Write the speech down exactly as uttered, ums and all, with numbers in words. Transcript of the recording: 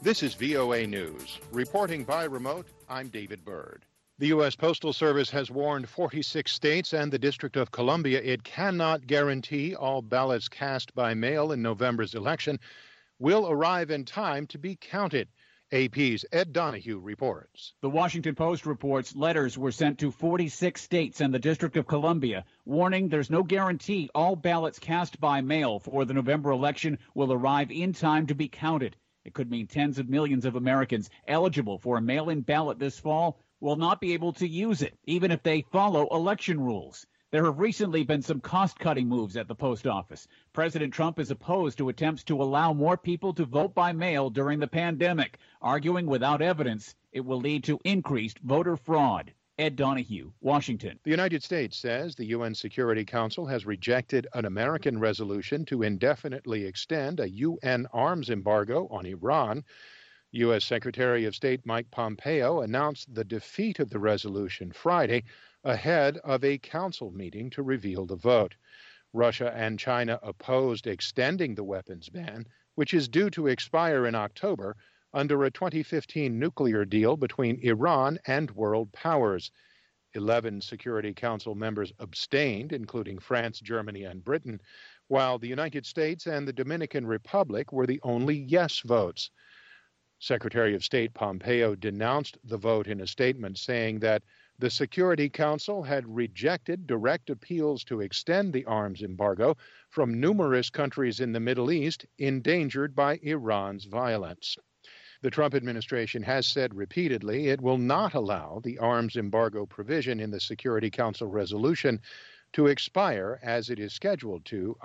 This is V O A News. Reporting by remote, I'm David Byrd. The U S Postal Service has warned forty-six states and the District of Columbia it cannot guarantee all ballots cast by mail in November's election will arrive in time to be counted. A P's Ed Donahue reports. The Washington Post reports letters were sent to forty-six states and the District of Columbia, warning there's no guarantee all ballots cast by mail for the November election will arrive in time to be counted. It could mean tens of millions of Americans eligible for a mail-in ballot this fall will not be able to use it, even if they follow election rules. There have recently been some cost-cutting moves at the post office. President Trump is opposed to attempts to allow more people to vote by mail during the pandemic, arguing without evidence it will lead to increased voter fraud. Ed Donahue, Washington. The United States says the U N Security Council has rejected an American resolution to indefinitely extend a U N arms embargo on Iran. U S Secretary of State Mike Pompeo announced the defeat of the resolution Friday ahead of a council meeting to reveal the vote. Russia and China opposed extending the weapons ban, which is due to expire in October, under a twenty fifteen nuclear deal between Iran and world powers. Eleven Security Council members abstained, including France, Germany, and Britain, while the United States and the Dominican Republic were the only yes votes. Secretary of State Pompeo denounced the vote in a statement, saying that the Security Council had rejected direct appeals to extend the arms embargo from numerous countries in the Middle East endangered by Iran's violence. The Trump administration has said repeatedly it will not allow the arms embargo provision in the Security Council resolution to expire as it is scheduled to